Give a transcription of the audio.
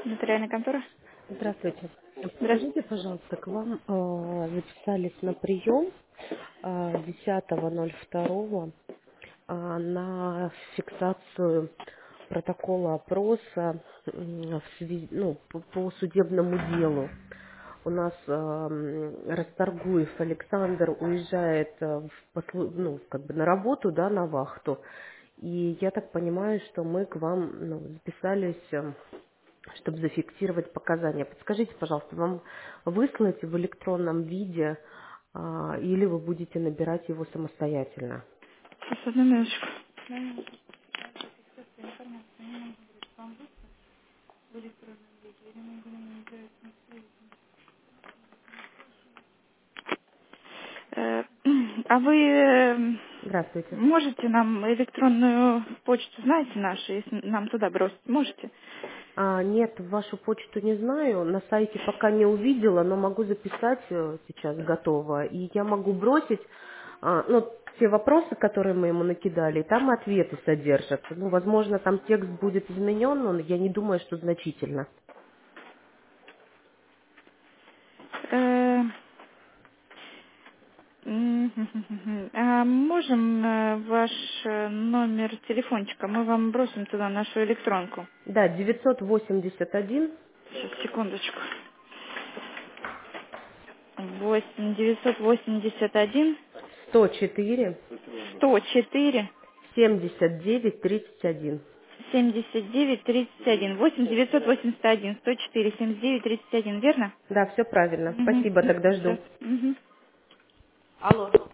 Нотариальная контора? Здравствуйте. Здравствуйте. Подскажите, пожалуйста, к вам записались на прием 10.02 на фиксацию протокола опроса по судебному делу. У нас Расторгуев Александр уезжает на работу, да, на вахту. И я так понимаю, что мы к вам записались, чтобы зафиксировать показания. Подскажите, пожалуйста, вам выслать в электронном виде или вы будете набирать его самостоятельно? Сейчас, одну минуточку. Э, А вы Здравствуйте. можете нам электронную почту, знаете нашу, если нам туда бросить, можете? Нет, вашу почту не знаю, на сайте пока не увидела, но могу записать сейчас готово. И я могу бросить, те вопросы, которые мы ему накидали, и там ответы содержатся. Ну, возможно, там текст будет изменен, но я не думаю, что значительно. Э, А можем ваш номер телефончика, мы вам бросим туда нашу электронку. Да, 981 Сейчас, секундочку. 8 981 104 104 79 31. 79 31. 8 981 104 79 31, верно? Да, все правильно. Угу. Спасибо, тогда жду. Сейчас. Угу. Алло.